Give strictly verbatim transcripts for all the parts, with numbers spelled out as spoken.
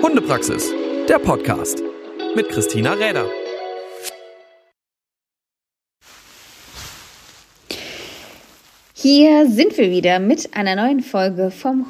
Hundepraxis, der Podcast mit Christina Räder. Hier sind wir wieder mit einer neuen Folge vom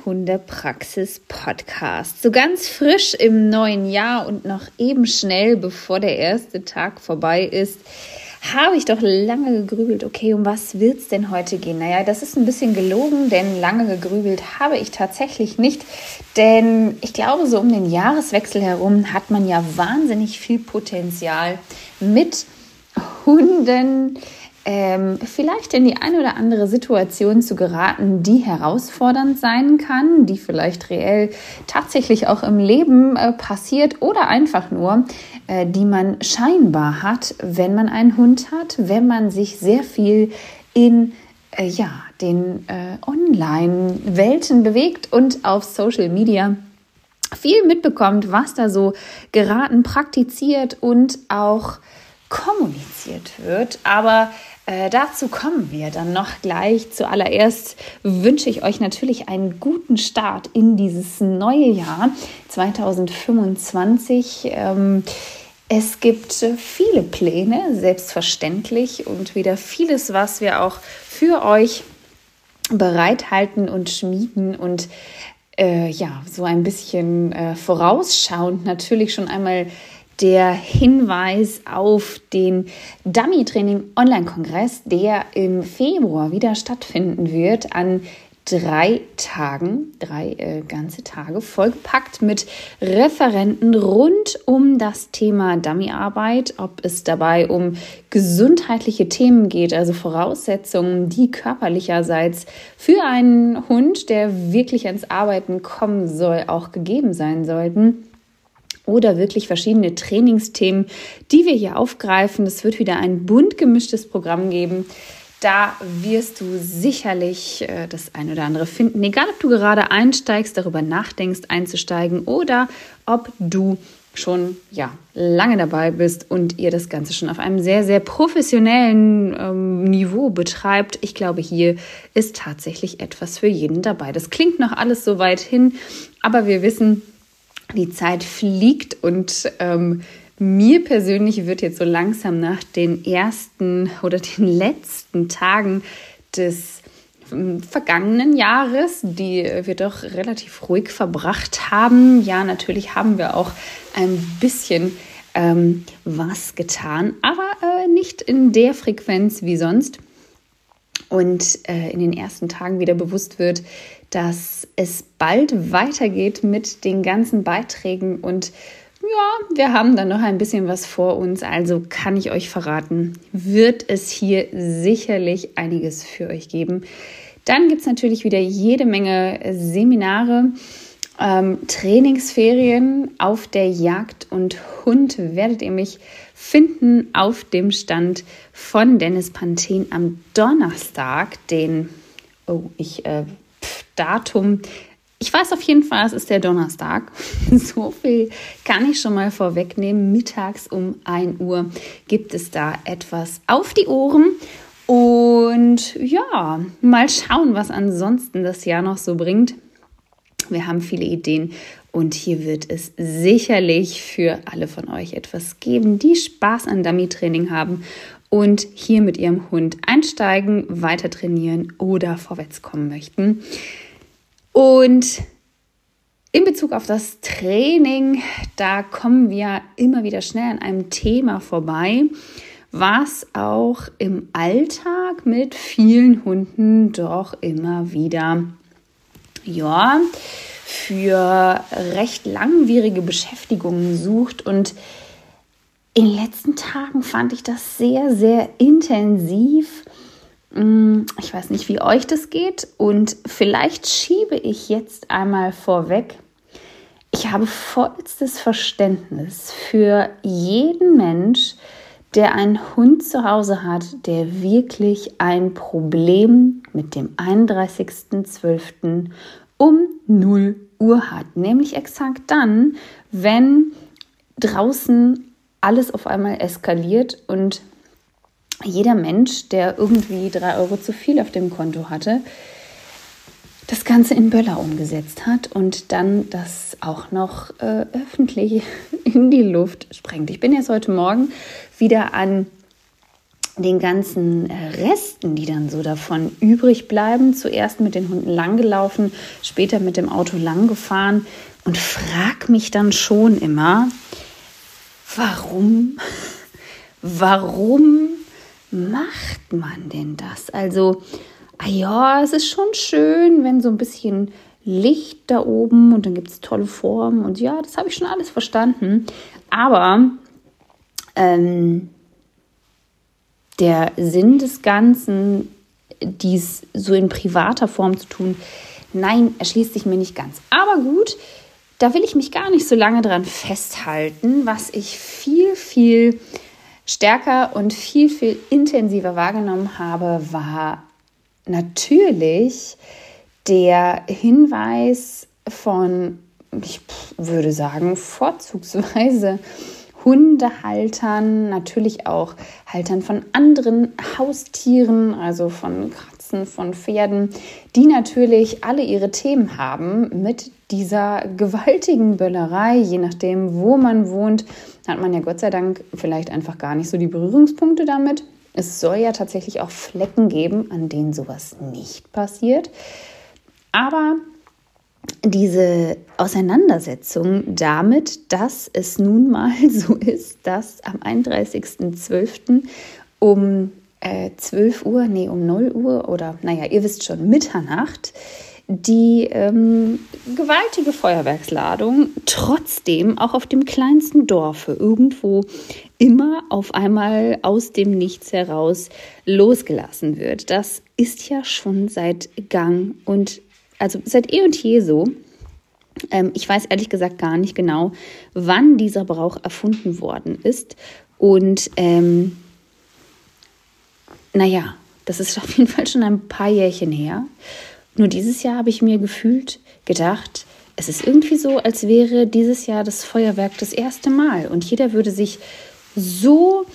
Hundepraxis-Podcast. So ganz frisch im neuen Jahr und noch eben schnell, bevor der erste Tag vorbei ist, habe ich doch lange gegrübelt, okay, um was wird es denn heute gehen? Naja, das ist ein bisschen gelogen, denn lange gegrübelt habe ich tatsächlich nicht. Denn ich glaube, so um den Jahreswechsel herum hat man ja wahnsinnig viel Potenzial mit Hunden, Ähm, vielleicht in die eine oder andere Situation zu geraten, die herausfordernd sein kann, die vielleicht reell tatsächlich auch im Leben äh, passiert oder einfach nur, äh, die man scheinbar hat, wenn man einen Hund hat, wenn man sich sehr viel in äh, ja, den äh, Online-Welten bewegt und auf Social Media viel mitbekommt, was da so geraten, praktiziert und auch kommuniziert wird. Aber Äh, dazu kommen wir dann noch gleich. Zuallererst wünsche ich euch natürlich einen guten Start in dieses neue Jahr zwanzig fünfundzwanzig. Ähm, es gibt viele Pläne, selbstverständlich, und wieder vieles, was wir auch für euch bereithalten und schmieden und äh, ja, so ein bisschen äh, vorausschauend natürlich schon einmal der Hinweis auf den Dummy-Training-Online-Kongress, der im Februar wieder stattfinden wird, an drei Tagen, drei äh, ganze Tage, vollgepackt mit Referenten rund um das Thema Dummyarbeit, ob es dabei um gesundheitliche Themen geht, also Voraussetzungen, die körperlicherseits für einen Hund, der wirklich ans Arbeiten kommen soll, auch gegeben sein sollten. Oder wirklich verschiedene Trainingsthemen, die wir hier aufgreifen. Es wird wieder ein bunt gemischtes Programm geben. Da wirst du sicherlich äh, das ein oder andere finden. Egal, ob du gerade einsteigst, darüber nachdenkst, einzusteigen oder ob du schon ja, lange dabei bist und ihr das Ganze schon auf einem sehr, sehr professionellen ähm, Niveau betreibt. Ich glaube, hier ist tatsächlich etwas für jeden dabei. Das klingt noch alles so weit hin, aber wir wissen, die Zeit fliegt und ähm, mir persönlich wird jetzt so langsam nach den ersten oder den letzten Tagen des ähm, vergangenen Jahres, die wir doch relativ ruhig verbracht haben. Ja, natürlich haben wir auch ein bisschen ähm, was getan, aber äh, nicht in der Frequenz wie sonst. Und äh, in den ersten Tagen wieder bewusst wird, dass es bald weitergeht mit den ganzen Beiträgen. Und ja, wir haben dann noch ein bisschen was vor uns. Also kann ich euch verraten, wird es hier sicherlich einiges für euch geben. Dann gibt es natürlich wieder jede Menge Seminare, ähm, Trainingsferien auf der Jagd und Hund. Werdet ihr mich finden auf dem Stand von Dennis Panthen am Donnerstag, den, oh, ich, äh, pf, Datum, ich weiß auf jeden Fall, es ist der Donnerstag. So viel kann ich schon mal vorwegnehmen. Mittags um ein Uhr gibt es da etwas auf die Ohren. Und ja, mal schauen, was ansonsten das Jahr noch so bringt. Wir haben viele Ideen und hier wird es sicherlich für alle von euch etwas geben, die Spaß an Dummy-Training haben und hier mit ihrem Hund einsteigen, weiter trainieren oder vorwärts kommen möchten. Und in Bezug auf das Training, da kommen wir immer wieder schnell an einem Thema vorbei, was auch im Alltag mit vielen Hunden doch immer wieder ja, für recht langwierige Beschäftigungen sucht. Und in den letzten Tagen fand ich das sehr, sehr intensiv. Ich weiß nicht, wie euch das geht, und vielleicht schiebe ich jetzt einmal vorweg. Ich habe vollstes Verständnis für jeden Mensch, der einen Hund zu Hause hat, der wirklich ein Problem mit dem einunddreißigsten zwölften um null Uhr hat. Nämlich exakt dann, wenn draußen alles auf einmal eskaliert und jeder Mensch, der irgendwie drei Euro zu viel auf dem Konto hatte, das Ganze in Böller umgesetzt hat und dann das auch noch äh, öffentlich in die Luft sprengt. Ich bin jetzt heute Morgen wieder an den ganzen Resten, die dann so davon übrig bleiben, zuerst mit den Hunden langgelaufen, später mit dem Auto lang gefahren und frag mich dann schon immer, warum, warum macht man denn das? Also, ah ja, es ist schon schön, wenn so ein bisschen Licht da oben und dann gibt es tolle Formen und ja, das habe ich schon alles verstanden. Aber ähm, der Sinn des Ganzen, dies so in privater Form zu tun, nein, erschließt sich mir nicht ganz. Aber gut, da will ich mich gar nicht so lange dran festhalten. Was ich viel, viel stärker und viel, viel intensiver wahrgenommen habe, war natürlich der Hinweis von, ich würde sagen, vorzugsweise Hundehaltern, natürlich auch Haltern von anderen Haustieren, also von Katzen, von Pferden, die natürlich alle ihre Themen haben mit dieser gewaltigen Böllerei. Je nachdem, wo man wohnt, hat man ja Gott sei Dank vielleicht einfach gar nicht so die Berührungspunkte damit. Es soll ja tatsächlich auch Flecken geben, an denen sowas nicht passiert. Aber diese Auseinandersetzung damit, dass es nun mal so ist, dass am einunddreißigsten zwölften um äh, zwölf Uhr, nee, um null Uhr oder, naja, ihr wisst schon, Mitternacht, die ähm, gewaltige Feuerwerksladung trotzdem auch auf dem kleinsten Dorfe irgendwo immer auf einmal aus dem Nichts heraus losgelassen wird. Das ist ja schon seit Gang und also seit eh und je so. Ähm, ich weiß ehrlich gesagt gar nicht genau, wann dieser Brauch erfunden worden ist. Und ähm, naja, das ist auf jeden Fall schon ein paar Jährchen her. Nur dieses Jahr habe ich mir gefühlt gedacht, es ist irgendwie so, als wäre dieses Jahr das Feuerwerk das erste Mal. Und jeder würde sich so,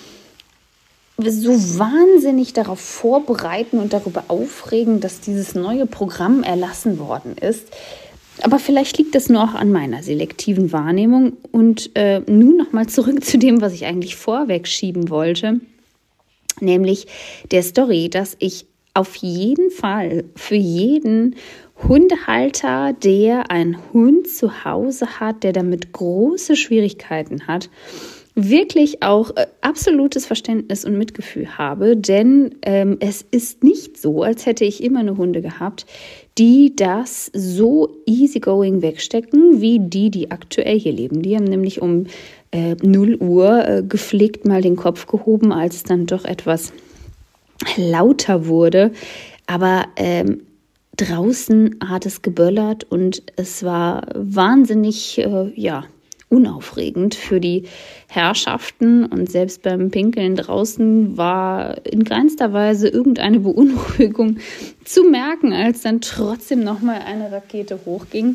so wahnsinnig darauf vorbereiten und darüber aufregen, dass dieses neue Programm erlassen worden ist. Aber vielleicht liegt das nur auch an meiner selektiven Wahrnehmung. Und äh, nun nochmal zurück zu dem, was ich eigentlich vorweg schieben wollte. Nämlich der Story, dass ich auf jeden Fall für jeden Hundehalter, der einen Hund zu Hause hat, der damit große Schwierigkeiten hat, wirklich auch äh, absolutes Verständnis und Mitgefühl habe, denn ähm, es ist nicht so, als hätte ich immer eine Hunde gehabt, die das so easygoing wegstecken, wie die, die aktuell hier leben. Die haben nämlich um äh, null Uhr äh, gepflegt mal den Kopf gehoben, als es dann doch etwas lauter wurde. Aber ähm, draußen hat es geböllert und es war wahnsinnig, äh, ja, unaufregend für die Herrschaften und selbst beim Pinkeln draußen war in keinster Weise irgendeine Beunruhigung zu merken, als dann trotzdem nochmal eine Rakete hochging.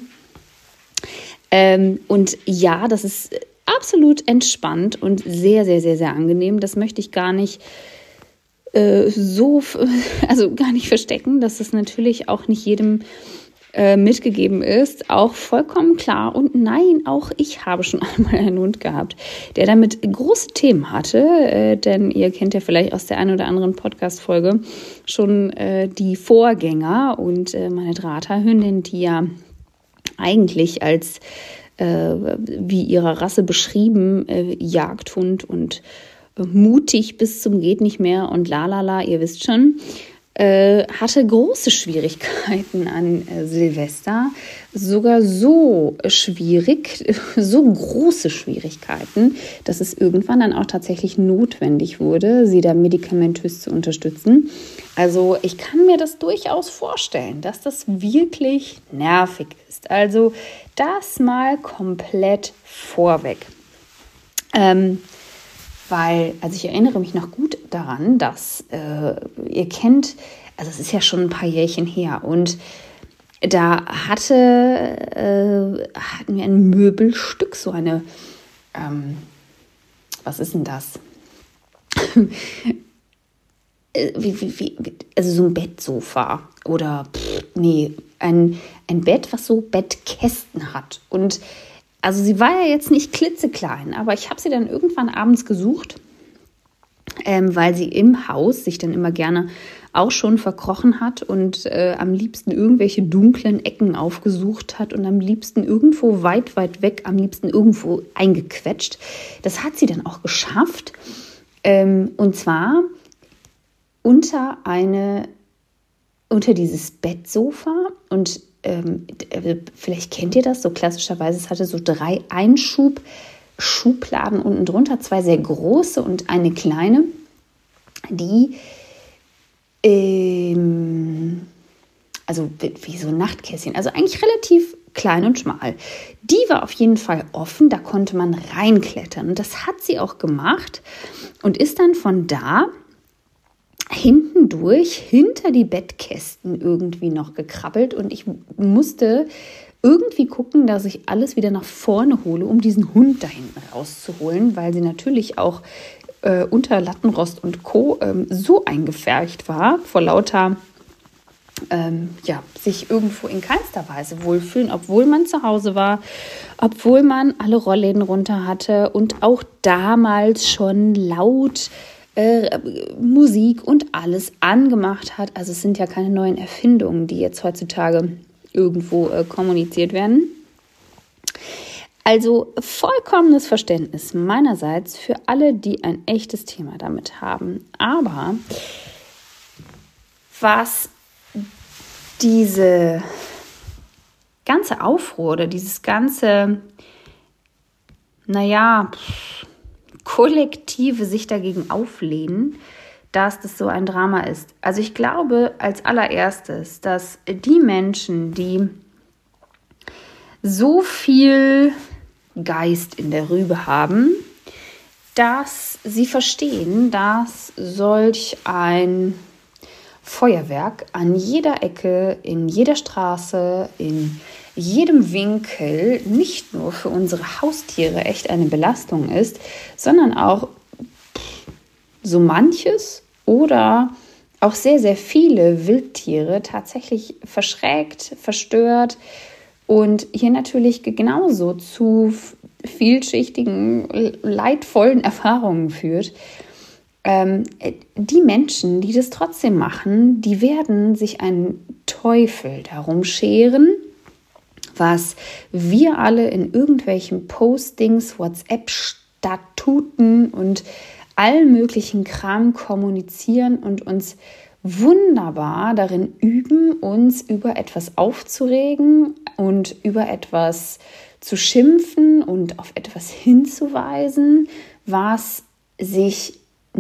Ähm, und ja, das ist absolut entspannt und sehr, sehr, sehr, sehr angenehm. Das möchte ich gar nicht äh, so, also gar nicht verstecken, dass das natürlich auch nicht jedem mitgegeben ist, auch vollkommen klar. Und nein, auch ich habe schon einmal einen Hund gehabt, der damit große Themen hatte, äh, denn ihr kennt ja vielleicht aus der einen oder anderen Podcast-Folge schon äh, die Vorgänger und äh, meine Drahthaarhündin, die ja eigentlich als, äh, wie ihrer Rasse beschrieben, äh, Jagdhund und äh, mutig bis zum geht nicht mehr und lalala, ihr wisst schon, Äh, hatte große Schwierigkeiten an äh, Silvester, sogar so schwierig, so große Schwierigkeiten, dass es irgendwann dann auch tatsächlich notwendig wurde, sie da medikamentös zu unterstützen. Also ich kann mir das durchaus vorstellen, dass das wirklich nervig ist. Also das mal komplett vorweg. Ähm, Weil, also ich erinnere mich noch gut daran, dass äh, ihr kennt, also es ist ja schon ein paar Jährchen her und da hatte, äh, hatten wir ein Möbelstück, so eine, ähm, was ist denn das? äh, wie, wie, wie, also so ein Bettsofa oder, pff, nee, ein, ein Bett, was so Bettkästen hat. Und also sie war ja jetzt nicht klitzeklein, aber ich habe sie dann irgendwann abends gesucht, ähm, weil sie im Haus sich dann immer gerne auch schon verkrochen hat und äh, am liebsten irgendwelche dunklen Ecken aufgesucht hat und am liebsten irgendwo weit, weit weg, am liebsten irgendwo eingequetscht. Das hat sie dann auch geschafft. Ähm, und zwar unter eine, unter dieses Bettsofa. Und ähm, vielleicht kennt ihr das, so klassischerweise, es hatte so drei Einschub-Schubladen unten drunter, zwei sehr große und eine kleine, die also wie so ein Nachtkästchen, also eigentlich relativ klein und schmal. Die war auf jeden Fall offen, da konnte man reinklettern. Und das hat sie auch gemacht und ist dann von da hinten durch, hinter die Bettkästen irgendwie noch gekrabbelt. Und ich musste irgendwie gucken, dass ich alles wieder nach vorne hole, um diesen Hund da hinten rauszuholen, weil sie natürlich auch Äh, unter Lattenrost und Co. Ähm, so eingefärcht war, vor lauter ähm, ja, sich irgendwo in keinster Weise wohlfühlen, obwohl man zu Hause war, obwohl man alle Rollläden runter hatte und auch damals schon laut äh, Musik und alles angemacht hat. Also es sind ja keine neuen Erfindungen, die jetzt heutzutage irgendwo äh, kommuniziert werden. Also vollkommenes Verständnis meinerseits für alle, die ein echtes Thema damit haben. Aber was diese ganze Aufruhr oder dieses ganze, naja, kollektive sich dagegen auflehnen, dass das so ein Drama ist. Also ich glaube als allererstes, dass die Menschen, die so viel Geist in der Rübe haben, dass sie verstehen, dass solch ein Feuerwerk an jeder Ecke, in jeder Straße, in jedem Winkel nicht nur für unsere Haustiere echt eine Belastung ist, sondern auch so manches oder auch sehr, sehr viele Wildtiere tatsächlich verschreckt, verstört und hier natürlich genauso zu vielschichtigen, leidvollen Erfahrungen führt. Ähm, die Menschen, die das trotzdem machen, die werden sich einen Teufel darum scheren, was wir alle in irgendwelchen Postings, WhatsApp-Statuten und allen möglichen Kram kommunizieren und uns wunderbar darin üben, uns über etwas aufzuregen und über etwas zu schimpfen und auf etwas hinzuweisen, was sich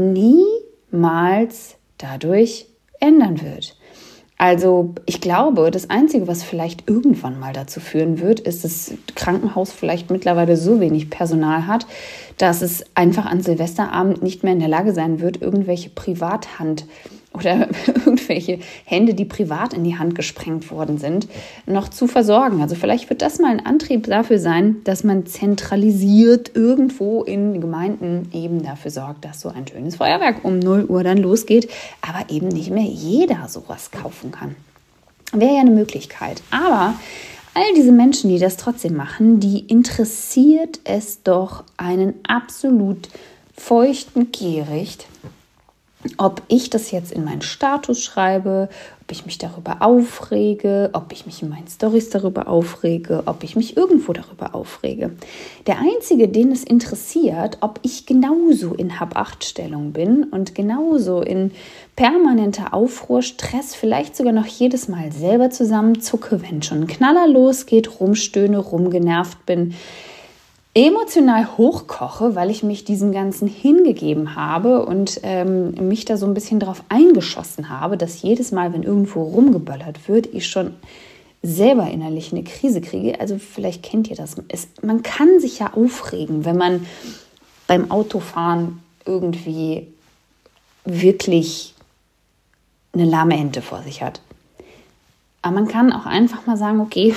niemals dadurch ändern wird. Also ich glaube, das Einzige, was vielleicht irgendwann mal dazu führen wird, ist, dass das Krankenhaus vielleicht mittlerweile so wenig Personal hat, dass es einfach an Silvesterabend nicht mehr in der Lage sein wird, irgendwelche Privathand oder irgendwelche Hände, die privat in die Hand gesprengt worden sind, noch zu versorgen. Also vielleicht wird das mal ein Antrieb dafür sein, dass man zentralisiert irgendwo in Gemeinden eben dafür sorgt, dass so ein schönes Feuerwerk um null Uhr dann losgeht, aber eben nicht mehr jeder sowas kaufen kann. Wäre ja eine Möglichkeit. Aber all diese Menschen, die das trotzdem machen, die interessiert es doch einen absolut feuchten Kehricht, ob ich das jetzt in meinen Status schreibe, ob ich mich darüber aufrege, ob ich mich in meinen Storys darüber aufrege, ob ich mich irgendwo darüber aufrege. Der Einzige, den es interessiert, ob ich genauso in Hab-Acht-Stellung bin und genauso in permanenter Aufruhr, Stress, vielleicht sogar noch jedes Mal selber zusammenzucke, wenn schon ein Knaller losgeht, rumstöhne, rumgenervt bin, emotional hochkoche, weil ich mich diesem Ganzen hingegeben habe und ähm, mich da so ein bisschen drauf eingeschossen habe, dass jedes Mal, wenn irgendwo rumgeböllert wird, ich schon selber innerlich eine Krise kriege. Also vielleicht kennt ihr das. Es, man kann sich ja aufregen, wenn man beim Autofahren irgendwie wirklich eine lahme Ente vor sich hat. Aber man kann auch einfach mal sagen, okay,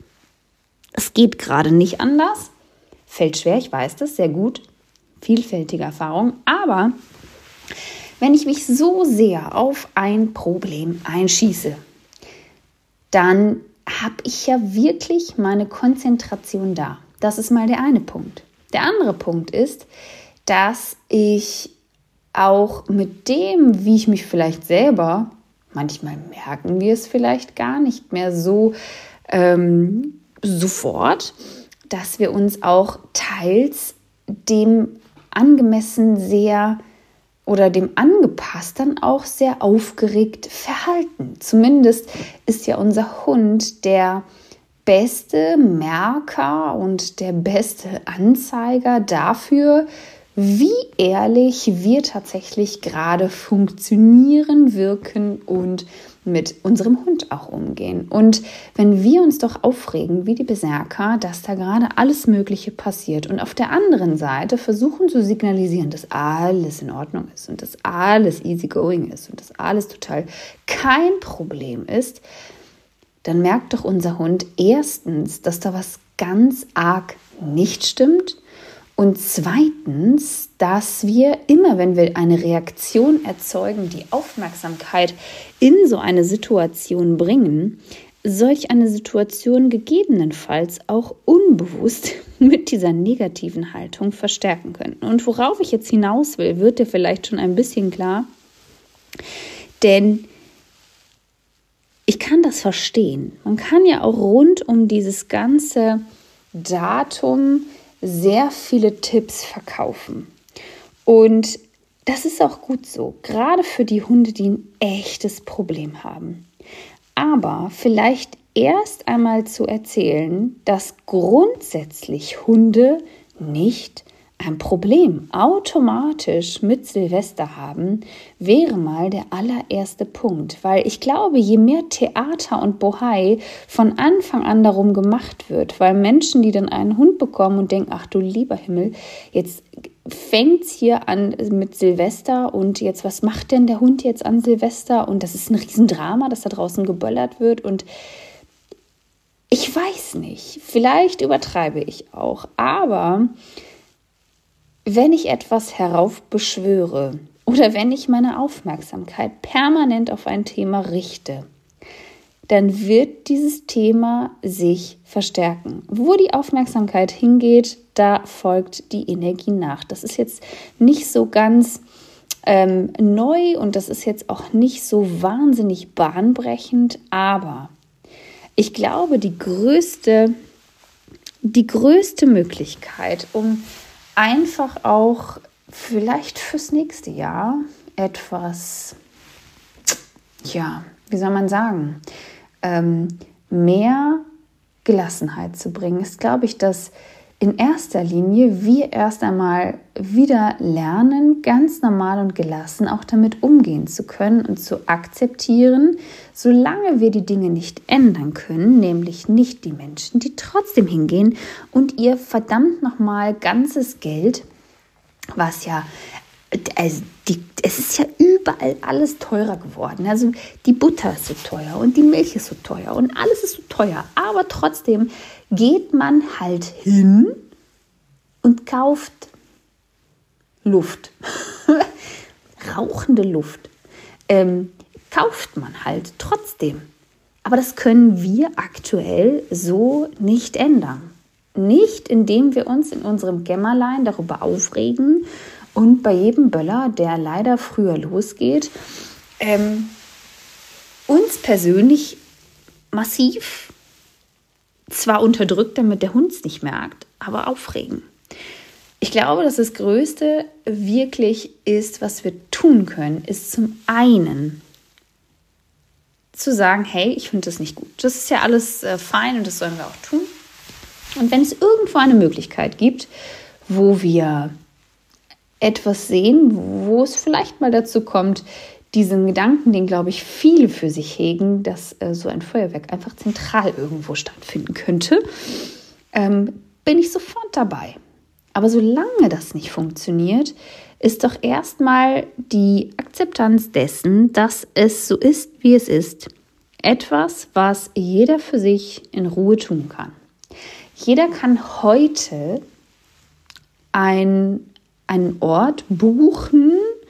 es geht gerade nicht anders. Fällt schwer, ich weiß das, sehr gut, vielfältige Erfahrung, aber Wenn ich mich so sehr auf ein Problem einschieße, dann habe ich ja wirklich meine Konzentration da. Das ist mal der eine Punkt. Der andere Punkt ist, dass ich auch mit dem, wie ich mich vielleicht selber, manchmal merken wir es vielleicht gar nicht mehr so ähm, sofort, dass wir uns auch teils dem angemessen sehr oder dem angepasst dann auch sehr aufgeregt verhalten. Zumindest ist ja unser Hund der beste Merker und der beste Anzeiger dafür, wie ehrlich wir tatsächlich gerade funktionieren, wirken und mit unserem Hund auch umgehen. Und wenn wir uns doch aufregen wie die Berserker, dass da gerade alles Mögliche passiert und auf der anderen Seite versuchen zu signalisieren, dass alles in Ordnung ist und dass alles easy going ist und dass alles total kein Problem ist, dann merkt doch unser Hund erstens, dass da was ganz arg nicht stimmt. Und zweitens, dass wir immer, wenn wir eine Reaktion erzeugen, die Aufmerksamkeit in so eine Situation bringen, solch eine Situation gegebenenfalls auch unbewusst mit dieser negativen Haltung verstärken können. Und worauf ich jetzt hinaus will, wird dir vielleicht schon ein bisschen klar, denn ich kann das verstehen. Man kann ja auch rund um dieses ganze Datum sehr viele Tipps verkaufen. Und das ist auch gut so, gerade für die Hunde, die ein echtes Problem haben. Aber vielleicht erst einmal zu erzählen, dass grundsätzlich Hunde nicht ein Problem automatisch mit Silvester haben, wäre mal der allererste Punkt. Weil ich glaube, je mehr Theater und Bohai von Anfang an darum gemacht wird, weil Menschen, die dann einen Hund bekommen und denken, ach du lieber Himmel, jetzt fängt es hier an mit Silvester und jetzt, was macht denn der Hund jetzt an Silvester? Und das ist ein Riesendrama, dass da draußen geböllert wird und ich weiß nicht, vielleicht übertreibe ich auch, aber wenn ich etwas heraufbeschwöre oder wenn ich meine Aufmerksamkeit permanent auf ein Thema richte, dann wird dieses Thema sich verstärken. Wo die Aufmerksamkeit hingeht, da folgt die Energie nach. Das ist jetzt nicht so ganz ähm, neu und das ist jetzt auch nicht so wahnsinnig bahnbrechend, aber ich glaube, die größte, die größte Möglichkeit, um einfach auch vielleicht fürs nächste Jahr etwas, ja, wie soll man sagen, ähm, mehr Gelassenheit zu bringen, ist, glaube ich, dass in erster Linie wir erst einmal wieder lernen, ganz normal und gelassen auch damit umgehen zu können und zu akzeptieren, solange wir die Dinge nicht ändern können, nämlich nicht die Menschen, die trotzdem hingehen und ihr verdammt nochmal ganzes Geld, was ja, also die, es ist ja überall alles teurer geworden. Also die Butter ist so teuer und die Milch ist so teuer und alles ist so teuer. Aber trotzdem geht man halt hin und kauft Luft. Rauchende Luft. Ähm, kauft man halt trotzdem. Aber das können wir aktuell so nicht ändern. Nicht, indem wir uns in unserem Kämmerlein darüber aufregen und bei jedem Böller, der leider früher losgeht, ähm, uns persönlich massiv zwar unterdrückt, damit der Hund es nicht merkt, aber aufregen. Ich glaube, dass das Größte wirklich ist, was wir tun können, ist zum einen zu sagen, hey, ich finde das nicht gut. Das ist ja alles äh, fein und das sollen wir auch tun. Und wenn es irgendwo eine Möglichkeit gibt, wo wir etwas sehen, wo es vielleicht mal dazu kommt, diesen Gedanken, den, glaube ich, viele für sich hegen, dass äh, so ein Feuerwerk einfach zentral irgendwo stattfinden könnte, ähm, bin ich sofort dabei. Aber solange das nicht funktioniert, ist doch erstmal die Akzeptanz dessen, dass es so ist, wie es ist, etwas, was jeder für sich in Ruhe tun kann. Jeder kann heute ein, einen Ort buchen,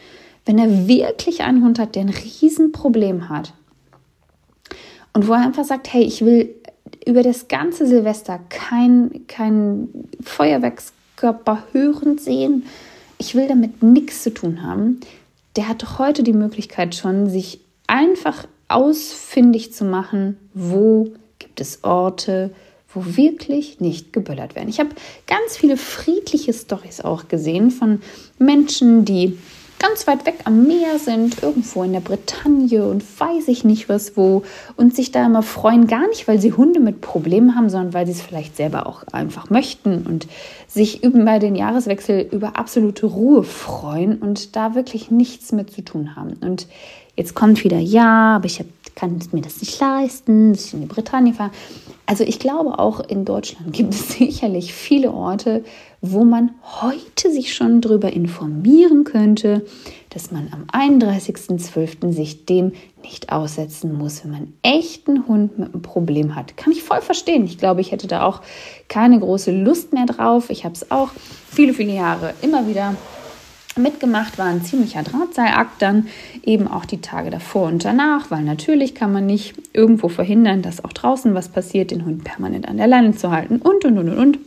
wenn er wirklich einen Hund hat, der ein Riesenproblem hat und wo er einfach sagt, hey, ich will über das ganze Silvester kein, kein Feuerwerkskörper hören, sehen, ich will damit nichts zu tun haben, der hat doch heute die Möglichkeit schon, sich einfach ausfindig zu machen, wo gibt es Orte, wo wirklich nicht geböllert werden. Ich habe ganz viele friedliche Storys auch gesehen von Menschen, die ganz weit weg am Meer sind, irgendwo in der Bretagne und weiß ich nicht was wo und sich da immer freuen, gar nicht, weil sie Hunde mit Problemen haben, sondern weil sie es vielleicht selber auch einfach möchten und sich über den Jahreswechsel über absolute Ruhe freuen und da wirklich nichts mit zu tun haben. Und jetzt kommt wieder, ja, aber ich hab, kann mir das nicht leisten, dass ich in die Bretagne fahre. Also ich glaube, auch in Deutschland gibt es sicherlich viele Orte, wo man heute sich schon darüber informieren könnte, dass man am einunddreißigsten zwölften sich dem nicht aussetzen muss, wenn man echt einen Hund mit einem Problem hat. Kann ich voll verstehen. Ich glaube, ich hätte da auch keine große Lust mehr drauf. Ich habe es auch viele, viele Jahre immer wieder mitgemacht, war ein ziemlicher Drahtseilakt dann eben auch die Tage davor und danach, weil natürlich kann man nicht irgendwo verhindern, dass auch draußen was passiert, den Hund permanent an der Leine zu halten und, und, und, und, und.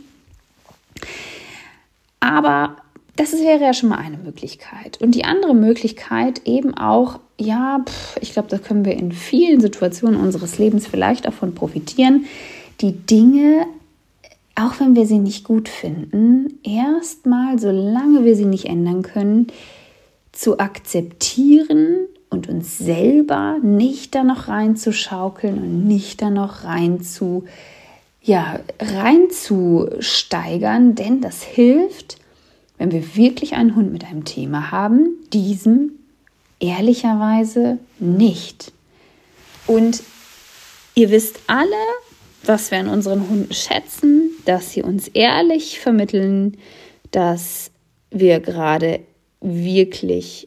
Aber das wäre ja schon mal eine Möglichkeit. Und die andere Möglichkeit eben auch, ja, pff, ich glaube, da können wir in vielen Situationen unseres Lebens vielleicht davon profitieren, die Dinge, auch wenn wir sie nicht gut finden, erstmal, solange wir sie nicht ändern können, zu akzeptieren und uns selber nicht da noch reinzuschaukeln und nicht da noch rein zu, ja, reinzusteigern, denn das hilft, wenn wir wirklich einen Hund mit einem Thema haben, diesem ehrlicherweise nicht. Und ihr wisst alle, was wir an unseren Hunden schätzen, dass sie uns ehrlich vermitteln, dass wir gerade wirklich,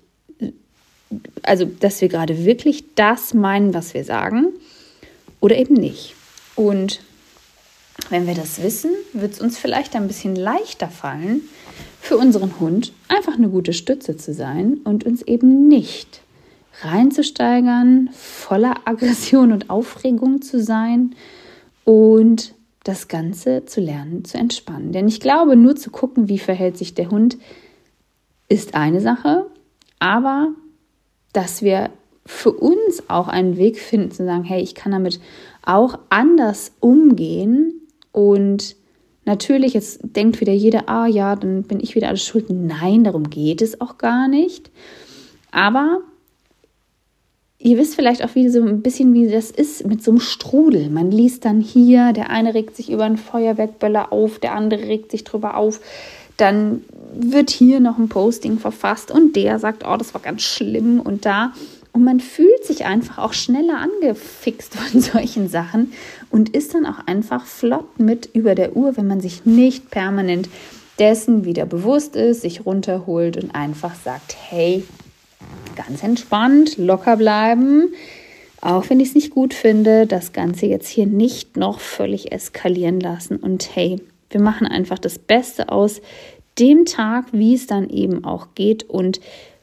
also dass wir gerade wirklich das meinen, was wir sagen oder eben nicht. Und wenn wir das wissen, wird es uns vielleicht ein bisschen leichter fallen, für unseren Hund einfach eine gute Stütze zu sein und uns eben nicht reinzusteigern, voller Aggression und Aufregung zu sein und das Ganze zu lernen, zu entspannen. Denn ich glaube, nur zu gucken, wie verhält sich der Hund, ist eine Sache, aber dass wir für uns auch einen Weg finden, zu sagen, hey, ich kann damit auch anders umgehen und natürlich, jetzt denkt wieder jeder, ah ja, dann bin ich wieder alles schuld. Nein, darum geht es auch gar nicht. Aber ihr wisst vielleicht auch, wie so ein bisschen, wie das ist mit so einem Strudel. Man liest dann hier, der eine regt sich über einen Feuerwerkböller auf, der andere regt sich drüber auf. Dann wird hier noch ein Posting verfasst und der sagt, oh, das war ganz schlimm und da. Und man fühlt sich einfach auch schneller angefixt von solchen Sachen und ist dann auch einfach flott mit über der Uhr, wenn man sich nicht permanent dessen wieder bewusst ist, sich runterholt und einfach sagt, hey, ganz entspannt, locker bleiben, auch wenn ich es nicht gut finde, das Ganze jetzt hier nicht noch völlig eskalieren lassen und hey, wir machen einfach das Beste aus dem Tag, wie es dann eben auch geht und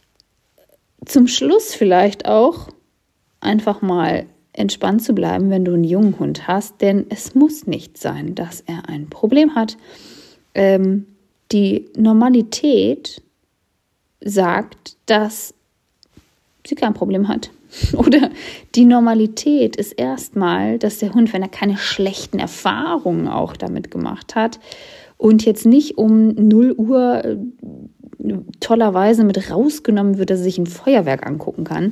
zum Schluss vielleicht auch einfach mal entspannt zu bleiben, wenn du einen jungen Hund hast, denn es muss nicht sein, dass er ein Problem hat. Ähm, die Normalität sagt, dass sie kein Problem hat. Oder die Normalität ist erstmal, dass der Hund, wenn er keine schlechten Erfahrungen auch damit gemacht hat und jetzt nicht um null Uhr tollerweise mit rausgenommen wird, dass er sich ein Feuerwerk angucken kann,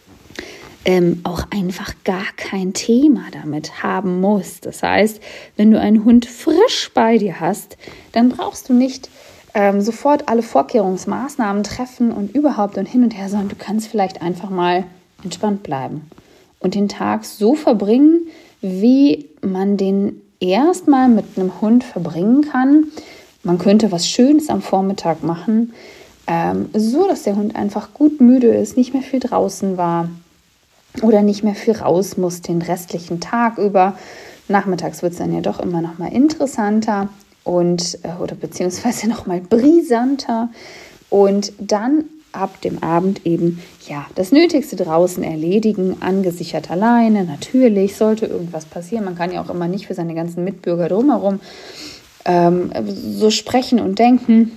ähm, auch einfach gar kein Thema damit haben muss. Das heißt, wenn du einen Hund frisch bei dir hast, dann brauchst du nicht ähm, sofort alle Vorkehrungsmaßnahmen treffen und überhaupt und hin und her, sondern du kannst vielleicht einfach mal entspannt bleiben und den Tag so verbringen, wie man den erstmal mit einem Hund verbringen kann. Man könnte was Schönes am Vormittag machen, ähm, so dass der Hund einfach gut müde ist, nicht mehr viel draußen war oder nicht mehr viel raus muss den restlichen Tag über. Nachmittags wird es dann ja doch immer noch mal interessanter und äh, oder beziehungsweise noch mal brisanter. Und dann ab dem Abend eben ja das Nötigste draußen erledigen, angesichert alleine. Natürlich sollte irgendwas passieren. Man kann ja auch immer nicht für seine ganzen Mitbürger drumherum ähm, so sprechen und denken.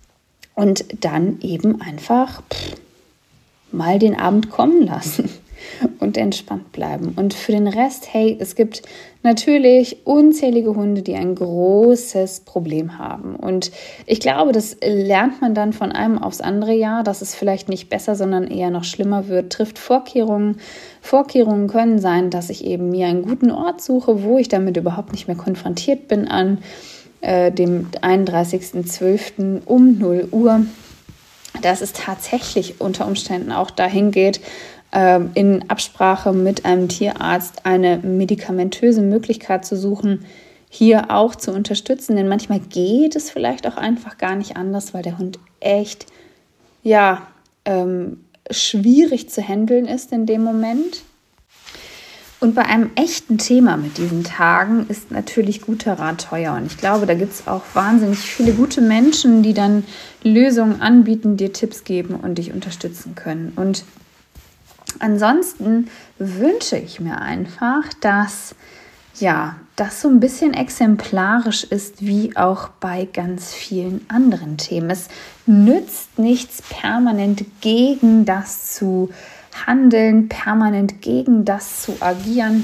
Und dann eben einfach pff, mal den Abend kommen lassen und entspannt bleiben. Und für den Rest, hey, es gibt natürlich unzählige Hunde, die ein großes Problem haben. Und ich glaube, das lernt man dann von einem aufs andere Jahr, dass es vielleicht nicht besser, sondern eher noch schlimmer wird, trifft Vorkehrungen. Vorkehrungen können sein, dass ich eben mir einen guten Ort suche, wo ich damit überhaupt nicht mehr konfrontiert bin an äh, dem einunddreißigsten zwölften um null Uhr. Dass es tatsächlich unter Umständen auch dahin geht, in Absprache mit einem Tierarzt eine medikamentöse Möglichkeit zu suchen, hier auch zu unterstützen. Denn manchmal geht es vielleicht auch einfach gar nicht anders, weil der Hund echt ja, ähm, schwierig zu handeln ist in dem Moment. Und bei einem echten Thema mit diesen Tagen ist natürlich guter Rat teuer. Und ich glaube, da gibt es auch wahnsinnig viele gute Menschen, die dann Lösungen anbieten, dir Tipps geben und dich unterstützen können. Und ansonsten wünsche ich mir einfach, dass ja, das so ein bisschen exemplarisch ist, wie auch bei ganz vielen anderen Themen. Es nützt nichts, permanent gegen das zu handeln, permanent gegen das zu agieren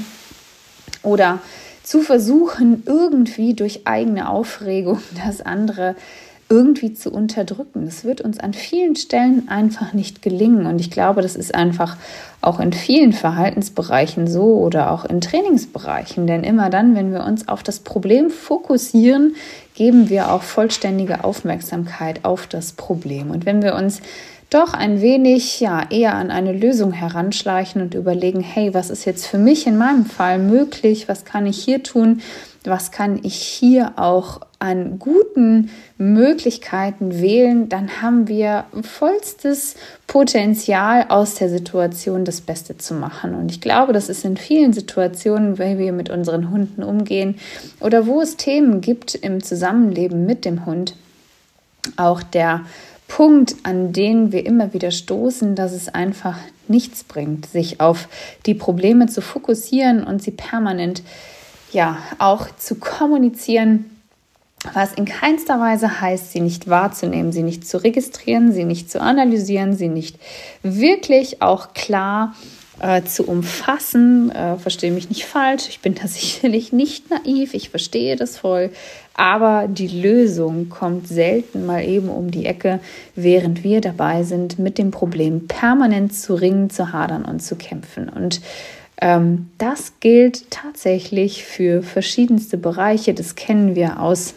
oder zu versuchen, irgendwie durch eigene Aufregung das andere irgendwie zu unterdrücken. Das wird uns an vielen Stellen einfach nicht gelingen. Und ich glaube, das ist einfach auch in vielen Verhaltensbereichen so oder auch in Trainingsbereichen. Denn immer dann, wenn wir uns auf das Problem fokussieren, geben wir auch vollständige Aufmerksamkeit auf das Problem. Und wenn wir uns doch ein wenig ja, eher an eine Lösung heranschleichen und überlegen, hey, was ist jetzt für mich in meinem Fall möglich? Was kann ich hier tun? Was kann ich hier auch an guten Möglichkeiten wählen? Dann haben wir vollstes Potenzial, aus der Situation das Beste zu machen. Und ich glaube, das ist in vielen Situationen, wenn wir mit unseren Hunden umgehen oder wo es Themen gibt im Zusammenleben mit dem Hund, auch der Punkt, an den wir immer wieder stoßen, dass es einfach nichts bringt, sich auf die Probleme zu fokussieren und sie permanent ja auch zu kommunizieren, was in keinster Weise heißt, sie nicht wahrzunehmen, sie nicht zu registrieren, sie nicht zu analysieren, sie nicht wirklich auch klar äh, zu umfassen. Äh, verstehe mich nicht falsch, ich bin da sicherlich nicht naiv, ich verstehe das voll, aber die Lösung kommt selten mal eben um die Ecke, während wir dabei sind, mit dem Problem permanent zu ringen, zu hadern und zu kämpfen. Und ähm, das gilt tatsächlich für verschiedenste Bereiche. Das kennen wir aus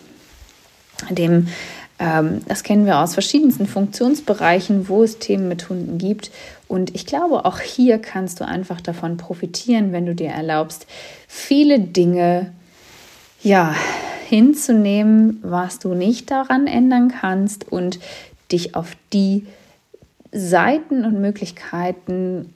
dem, ähm, das kennen wir aus verschiedensten Funktionsbereichen, wo es Themen mit Hunden gibt. Und ich glaube, auch hier kannst du einfach davon profitieren, wenn du dir erlaubst, viele Dinge, ja, hinzunehmen, was du nicht daran ändern kannst und dich auf die Seiten und Möglichkeiten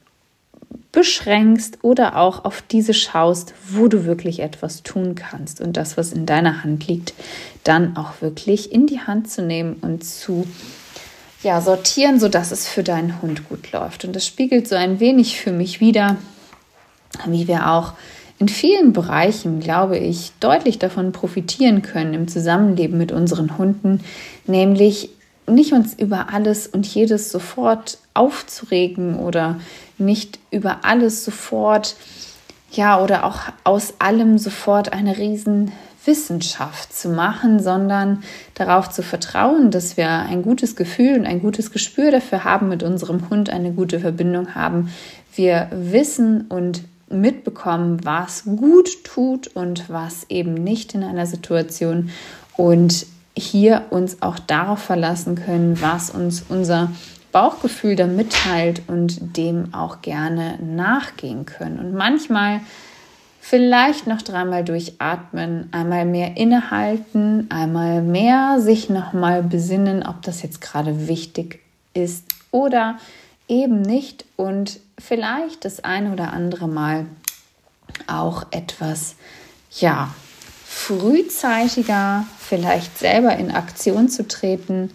beschränkst oder auch auf diese schaust, wo du wirklich etwas tun kannst und das, was in deiner Hand liegt, dann auch wirklich in die Hand zu nehmen und zu ja, sortieren, sodass es für deinen Hund gut läuft. Und das spiegelt so ein wenig für mich wider, wie wir auch in vielen Bereichen, glaube ich, deutlich davon profitieren können im Zusammenleben mit unseren Hunden, nämlich nicht uns über alles und jedes sofort aufzuregen oder nicht über alles sofort, ja, oder auch aus allem sofort eine riesen Wissenschaft zu machen, sondern darauf zu vertrauen, dass wir ein gutes Gefühl und ein gutes Gespür dafür haben, mit unserem Hund eine gute Verbindung haben. Wir wissen und mitbekommen, was gut tut und was eben nicht in einer Situation und hier uns auch darauf verlassen können, was uns unser Bauchgefühl da mitteilt und dem auch gerne nachgehen können. Und manchmal vielleicht noch dreimal durchatmen, einmal mehr innehalten, einmal mehr sich nochmal besinnen, ob das jetzt gerade wichtig ist oder eben nicht und vielleicht das ein oder andere Mal auch etwas, ja, frühzeitiger vielleicht selber in Aktion zu treten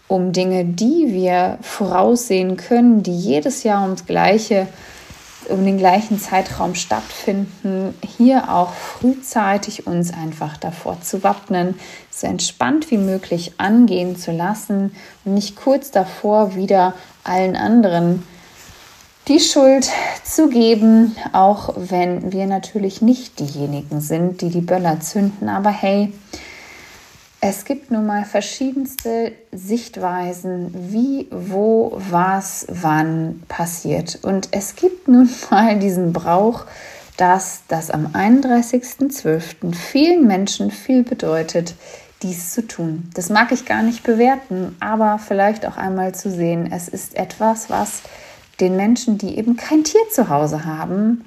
um Dinge, die wir voraussehen können, die jedes Jahr ums Gleiche, um den gleichen Zeitraum stattfinden, hier auch frühzeitig uns einfach davor zu wappnen, so entspannt wie möglich angehen zu lassen und nicht kurz davor wieder allen anderen die Schuld zu geben, auch wenn wir natürlich nicht diejenigen sind, die die Böller zünden. Aber hey, es gibt nun mal verschiedenste Sichtweisen, wie, wo, was, wann passiert. Und es gibt nun mal diesen Brauch, dass das am einunddreißigsten zwölften vielen Menschen viel bedeutet, dies zu tun. Das mag ich gar nicht bewerten, aber vielleicht auch einmal zu sehen, es ist etwas, was den Menschen, die eben kein Tier zu Hause haben,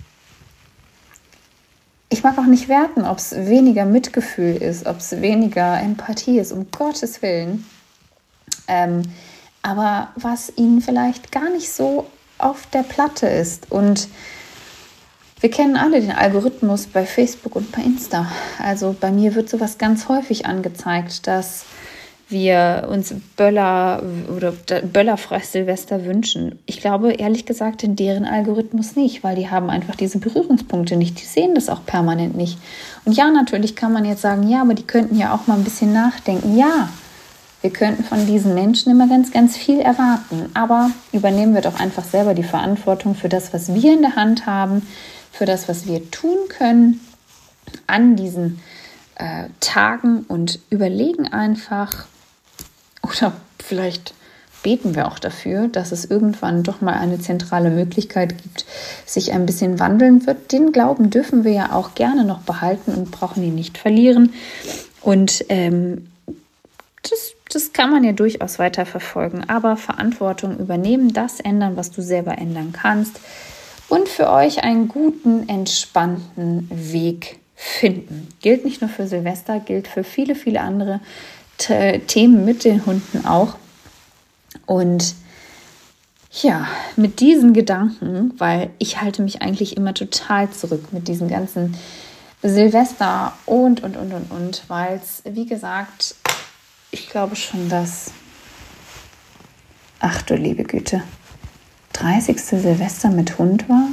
ich mag auch nicht werten, ob es weniger Mitgefühl ist, ob es weniger Empathie ist, um Gottes Willen. Ähm, aber was ihnen vielleicht gar nicht so auf der Platte ist. Und wir kennen alle den Algorithmus bei Facebook und bei Insta. Also bei mir wird sowas ganz häufig angezeigt, dass wir uns Böller oder böllerfreies Silvester wünschen. Ich glaube, ehrlich gesagt, in deren Algorithmus nicht, weil die haben einfach diese Berührungspunkte nicht. Die sehen das auch permanent nicht. Und ja, natürlich kann man jetzt sagen, ja, aber die könnten ja auch mal ein bisschen nachdenken. Ja, wir könnten von diesen Menschen immer ganz, ganz viel erwarten. Aber übernehmen wir doch einfach selber die Verantwortung für das, was wir in der Hand haben, für das, was wir tun können an diesen äh, Tagen und überlegen einfach, oder vielleicht beten wir auch dafür, dass es irgendwann doch mal eine zentrale Möglichkeit gibt, sich ein bisschen wandeln wird. Den Glauben dürfen wir ja auch gerne noch behalten und brauchen ihn nicht verlieren. Und ähm, das, das kann man ja durchaus weiter verfolgen. Aber Verantwortung übernehmen, das ändern, was du selber ändern kannst. Und für euch einen guten, entspannten Weg finden. Gilt nicht nur für Silvester, gilt für viele, viele andere Themen mit den Hunden auch. Und ja, mit diesen Gedanken, weil ich halte mich eigentlich immer total zurück mit diesen ganzen Silvester und, und, und, und, und, weil es, wie gesagt, ich glaube schon, dass, ach du liebe Güte, dreißigste Silvester mit Hund war.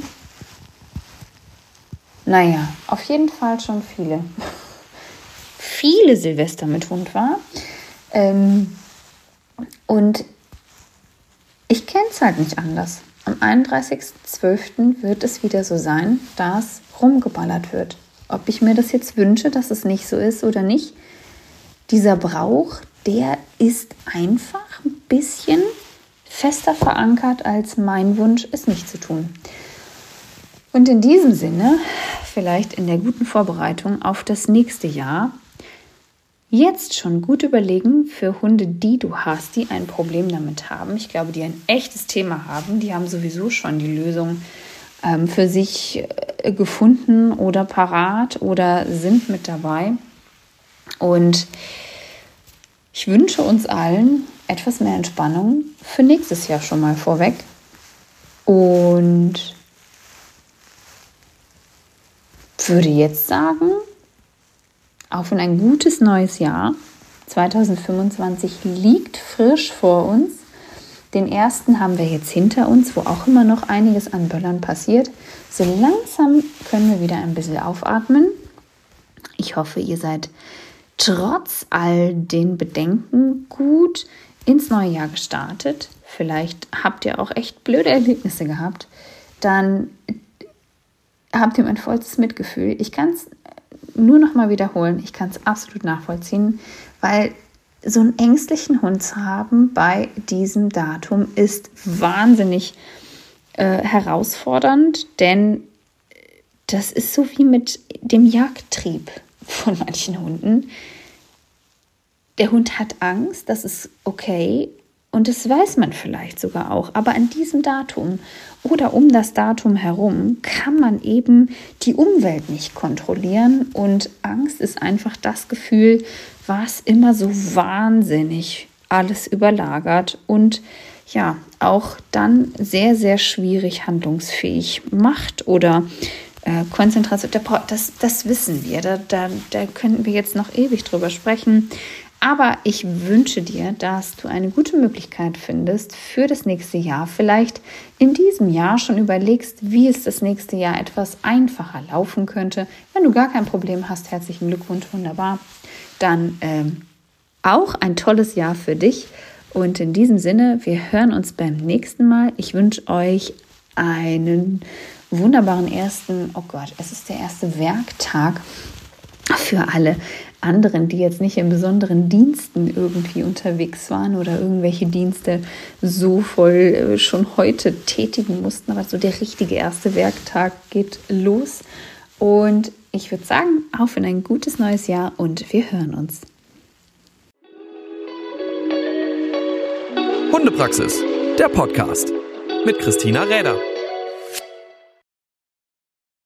Naja, auf jeden Fall schon viele. viele Silvester mit Hund war. Ähm, und ich kenne es halt nicht anders. Am einunddreißigsten zwölften wird es wieder so sein, dass rumgeballert wird. Ob ich mir das jetzt wünsche, dass es nicht so ist oder nicht. Dieser Brauch, der ist einfach ein bisschen fester verankert als mein Wunsch, es nicht zu tun. Und in diesem Sinne, vielleicht in der guten Vorbereitung auf das nächste Jahr, jetzt schon gut überlegen für Hunde, die du hast, die ein Problem damit haben. Ich glaube, die ein echtes Thema haben. Die haben sowieso schon die Lösung ähm, für sich äh, gefunden oder parat oder sind mit dabei. Und ich wünsche uns allen etwas mehr Entspannung für nächstes Jahr schon mal vorweg. Und würde jetzt sagen, auf in ein gutes neues Jahr. zweitausendfünfundzwanzig liegt frisch vor uns. Den ersten haben wir jetzt hinter uns, wo auch immer noch einiges an Böllern passiert. So langsam können wir wieder ein bisschen aufatmen. Ich hoffe, ihr seid trotz all den Bedenken gut ins neue Jahr gestartet. Vielleicht habt ihr auch echt blöde Erlebnisse gehabt. Dann habt ihr mein vollstes Mitgefühl. Ich kann es nur noch mal wiederholen. Ich kann es absolut nachvollziehen, weil so einen ängstlichen Hund zu haben bei diesem Datum ist wahnsinnig äh, herausfordernd, denn das ist so wie mit dem Jagdtrieb von manchen Hunden. Der Hund hat Angst, das ist okay und das weiß man vielleicht sogar auch, aber an diesem Datum oder um das Datum herum kann man eben die Umwelt nicht kontrollieren und Angst ist einfach das Gefühl, was immer so wahnsinnig alles überlagert und ja, auch dann sehr, sehr schwierig handlungsfähig macht oder äh, Konzentration. Das, das wissen wir, da, da, da könnten wir jetzt noch ewig drüber sprechen. Aber ich wünsche dir, dass du eine gute Möglichkeit findest für das nächste Jahr. Vielleicht in diesem Jahr schon überlegst, wie es das nächste Jahr etwas einfacher laufen könnte. Wenn du gar kein Problem hast, herzlichen Glückwunsch, wunderbar. Dann ähm, auch ein tolles Jahr für dich. Und in diesem Sinne, wir hören uns beim nächsten Mal. Ich wünsche euch einen wunderbaren ersten, oh Gott, es ist der erste Werktag für alle anderen, die jetzt nicht in besonderen Diensten irgendwie unterwegs waren oder irgendwelche Dienste so voll schon heute tätigen mussten. Aber so der richtige erste Werktag geht los. Und ich würde sagen, auf in ein gutes neues Jahr und wir hören uns. Hundepraxis, der Podcast mit Christina Räder.